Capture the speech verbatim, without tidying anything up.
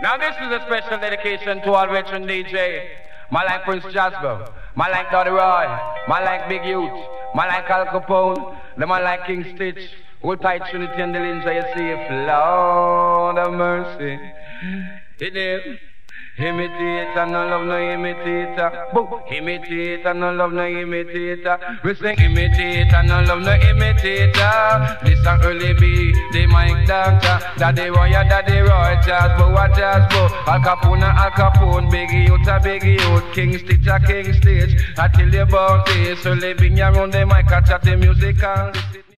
Now this is a special dedication to all veteran D J. Man like Prince Jasper, man like Doddy Roy, man like Big Youth, man like Al Capone, the man like King Stitch, Old Tight Trinity and the Lindsay, you see, Lord of mercy. It is. Imitate and no love no imitator. Boom. Imitate and no love no imitator. We sing imitate and no love no imitator. This a early be the mic doctor. Daddy Roy, Daddy Roy, Jazz Bo, what Jazz Bo. Al Capone, Al Capone, Biggie Youth, a Biggie Youth, King Stitch, a King Stitch. I tell you about this, so living around the mic, I chat the music and